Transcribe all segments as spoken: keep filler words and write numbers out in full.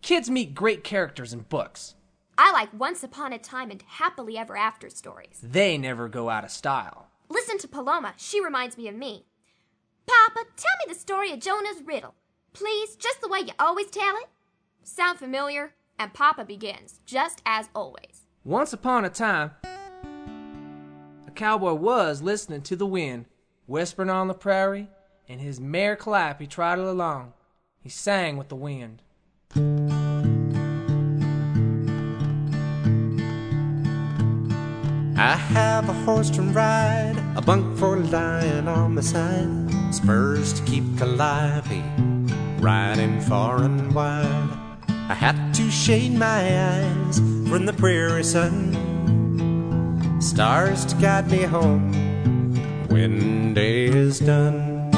Kids meet great characters in books. I like Once Upon a Time and Happily Ever After stories. They never go out of style. Listen to Paloma. She reminds me of me. Papa, tell me the story of Jonah's riddle. Please, just the way you always tell it. Sound familiar? And Papa begins, just as always. Once upon a time, a cowboy was listening to the wind, whispering on the prairie, and his mare Calliope trotted along. He sang with the wind. I have a horse to ride, a bunk for lying on the side, spurs to keep Calliope riding far and wide. A hat to shade my eyes from the prairie sun, stars to guide me home when day is done.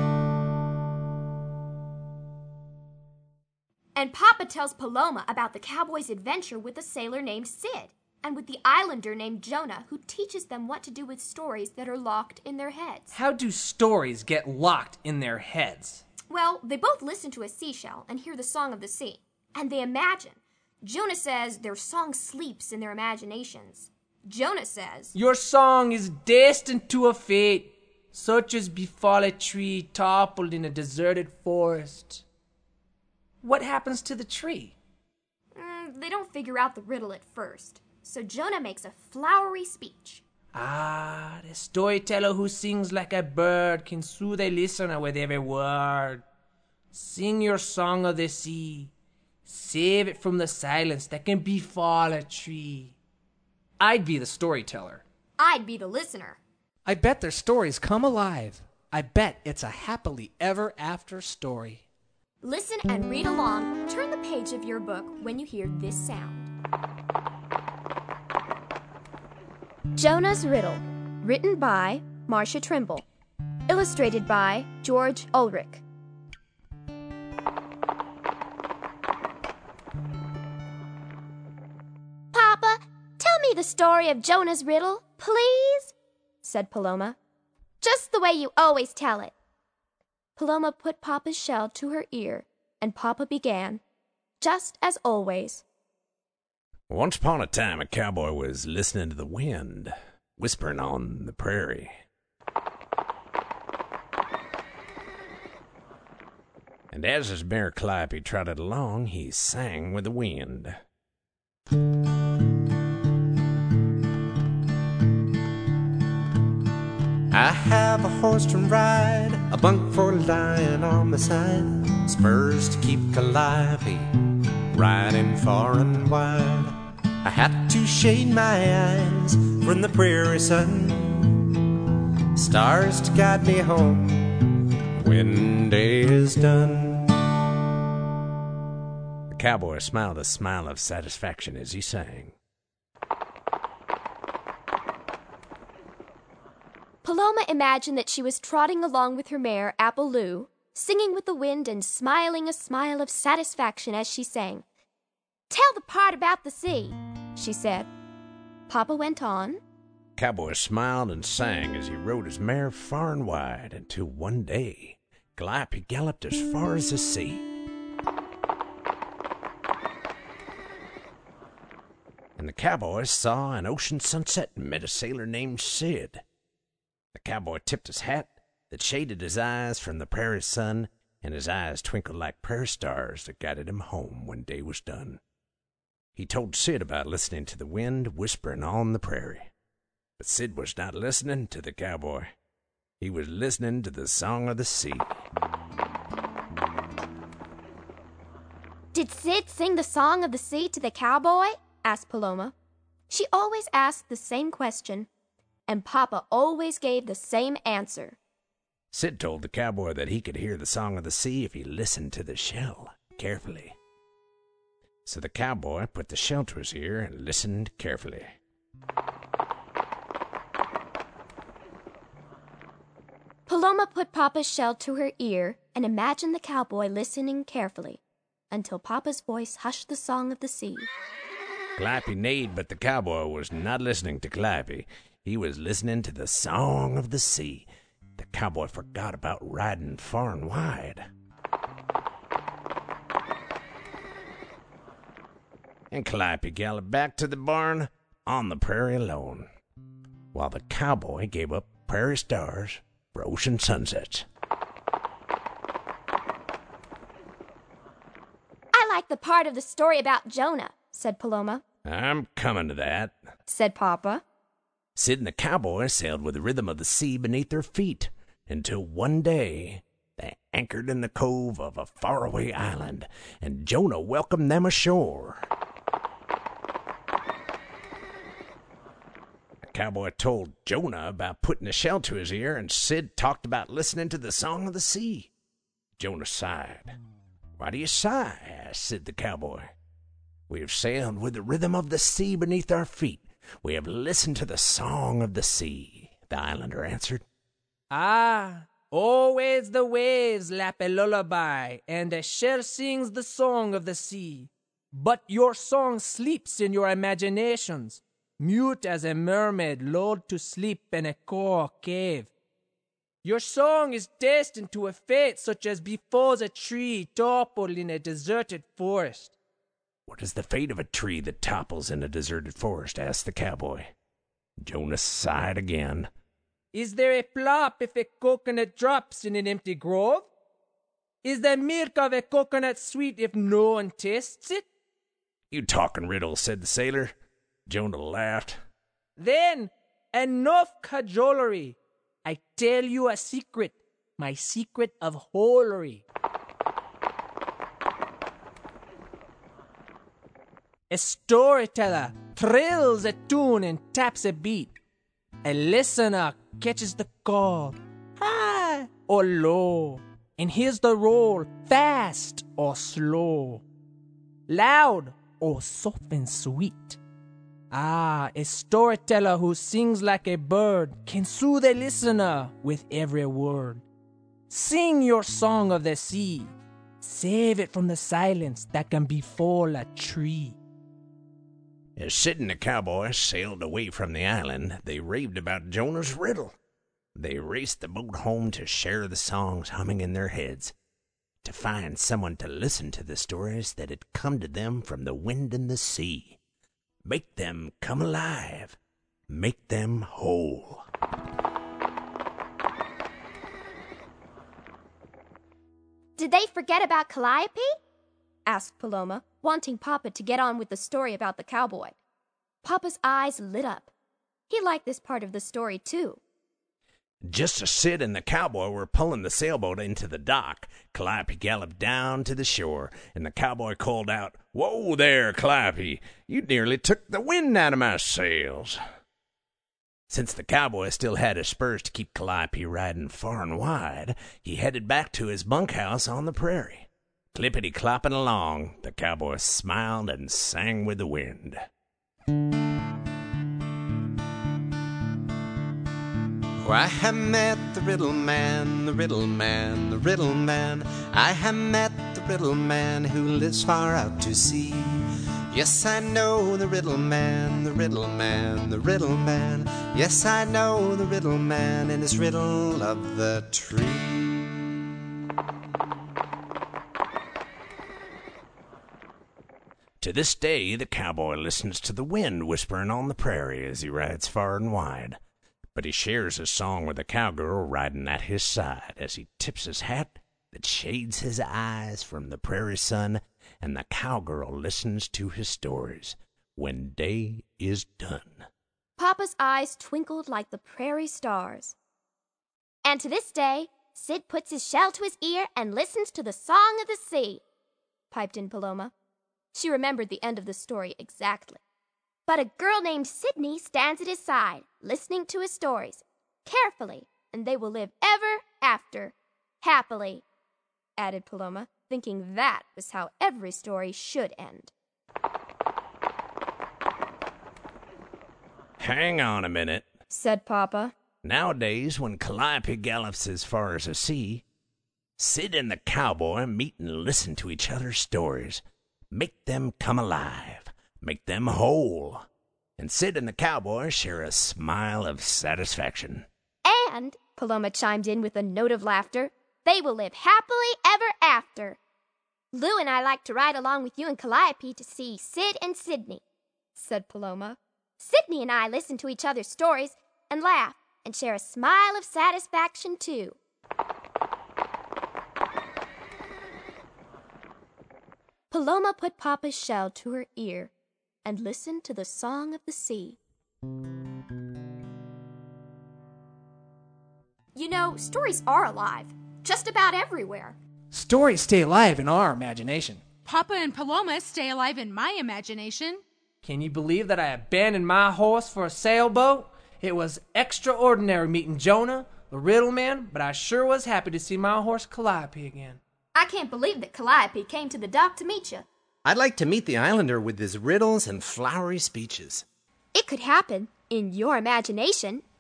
And Papa tells Paloma about the cowboy's adventure with a sailor named Sid, and with the islander named Jonah, who teaches them what to do with stories that are locked in their heads. How do stories get locked in their heads? Well, they both listen to a seashell and hear the song of the sea, and they imagine. Jonah says their song sleeps in their imaginations. Jonah says, Your song is destined to a fate, such as befall a tree toppled in a deserted forest. What happens to the tree? Mm, they don't figure out the riddle at first. So Jonah makes a flowery speech. Ah, the storyteller who sings like a bird can soothe a listener with every word. Sing your song of the sea. Save it from the silence that can befall a tree. I'd be the storyteller. I'd be the listener. I bet their stories come alive. I bet it's a happily ever after story. Listen and read along. Turn the page of your book when you hear this sound. Jonah's Riddle, written by Marcia Trimble, illustrated by George Ulrich. Papa, tell me the story of Jonah's Riddle, please, said Paloma. Just the way you always tell it. Paloma put Papa's shell to her ear, and Papa began, just as always. Once upon a time, a cowboy was listening to the wind, whispering on the prairie. And as his mare Calliope trotted along, he sang with the wind. I have a horse to ride, a bunk for lying on the side, spurs to keep Calliope riding far and wide. A hat to shade my eyes from the prairie sun, stars to guide me home when day is done. The cowboy smiled a smile of satisfaction as he sang. Paloma imagined that she was trotting along with her mare, Apple Lou, singing with the wind and smiling a smile of satisfaction as she sang. Tell the part about the sea, she said. Papa went on. Cowboy smiled and sang as he rode his mare far and wide, until one day Calliope galloped as far as the sea. And the cowboy saw an ocean sunset and met a sailor named Sid. The cowboy tipped his hat that shaded his eyes from the prairie sun, and his eyes twinkled like prairie stars that guided him home when day was done. He told Sid about listening to the wind whispering on the prairie. But Sid was not listening to the cowboy. He was listening to the song of the sea. Did Sid sing the song of the sea to the cowboy? Asked Paloma. She always asked the same question, and Papa always gave the same answer. Sid told the cowboy that he could hear the song of the sea if he listened to the shell carefully. So the cowboy put the shell to his ear and listened carefully. Paloma put Papa's shell to her ear and imagined the cowboy listening carefully until Papa's voice hushed the song of the sea. Calliope neighed, but the cowboy was not listening to Calliope. He was listening to the song of the sea. The cowboy forgot about riding far and wide. and Calliope galloped back to the barn on the prairie alone, while the cowboy gave up prairie stars for ocean sunsets. I like the part of the story about Jonah, said Paloma. I'm coming to that, said Papa. Sid and the cowboy sailed with the rhythm of the sea beneath their feet until one day they anchored in the cove of a faraway island, and Jonah welcomed them ashore. The cowboy told Jonah about putting a shell to his ear, and Sid talked about listening to the song of the sea. Jonah sighed. "Why do you sigh?" asked Sid the cowboy. "We have sailed with the rhythm of the sea beneath our feet. We have listened to the song of the sea," the islander answered. Ah, always the waves lap a lullaby, and a shell sings the song of the sea. But your song sleeps in your imaginations, mute as a mermaid lulled to sleep in a coral cave. Your song is destined to a fate such as befalls a tree toppled in a deserted forest. "What is the fate of a tree that topples in a deserted forest?" asked the cowboy. Jonah sighed again. Is there a plop if a coconut drops in an empty grove? Is the milk of a coconut sweet if no one tastes it? "You talk in riddles," said the sailor. Jonah laughed. Then, enough cajolery. I tell you a secret, my secret of holery. A storyteller trills a tune and taps a beat. A listener catches the call, high or low, and hears the roll, fast or slow, loud or soft and sweet. Ah, a storyteller who sings like a bird can soothe a listener with every word. Sing your song of the sea. Save it from the silence that can befall a tree. As Sid and the cowboy sailed away from the island, they raved about Jonah's riddle. They raced the boat home to share the songs humming in their heads, to find someone to listen to the stories that had come to them from the wind and the sea. Make them come alive. Make them whole. Did they forget about Calliope? asked Paloma, wanting Papa to get on with the story about the cowboy. Papa's eyes lit up. He liked this part of the story, too. Just as Sid and the cowboy were pulling the sailboat into the dock, Calliope galloped down to the shore, and the cowboy called out, "Whoa there, Calliope! You nearly took the wind out of my sails." Since the cowboy still had his spurs to keep Calliope riding far and wide, he headed back to his bunkhouse on the prairie. Clippity-clopping along, the cowboy smiled and sang with the wind. Oh, I have met the riddle man, the riddle man, the riddle man. I have met the riddle man who lives far out to sea. Yes, I know the riddle man, the riddle man, the riddle man. Yes, I know the riddle man and his riddle of the tree. To this day, the cowboy listens to the wind whispering on the prairie as he rides far and wide. But he shares his song with a cowgirl riding at his side as he tips his hat that shades his eyes from the prairie sun, and the cowgirl listens to his stories when day is done. Papa's eyes twinkled like the prairie stars. And to this day, Sid puts his shell to his ear and listens to the song of the sea, piped in Paloma. She remembered the end of the story exactly. But a girl named Sydney stands at his side, listening to his stories, carefully, and they will live ever after, happily, added Paloma, thinking that was how every story should end. Hang on a minute, said Papa. Nowadays, when Calliope gallops as far as the sea, Sid and the cowboy meet and listen to each other's stories. Make them come alive. Make them whole. And Sid and the cowboy share a smile of satisfaction. And, Paloma chimed in with a note of laughter, they will live happily ever after. Lou and I like to ride along with you and Calliope to see Sid and Sydney, said Paloma. Sydney and I listen to each other's stories and laugh and share a smile of satisfaction, too. Paloma put Papa's shell to her ear and listened to the song of the sea. You know, stories are alive, just about everywhere. Stories stay alive in our imagination. Papa and Paloma stay alive in my imagination. Can you believe that I abandoned my horse for a sailboat? It was extraordinary meeting Jonah, the Riddle Man, but I sure was happy to see my horse Calliope again. I can't believe that Calliope came to the dock to meet you. I'd like to meet the islander with his riddles and flowery speeches. It could happen, in your imagination,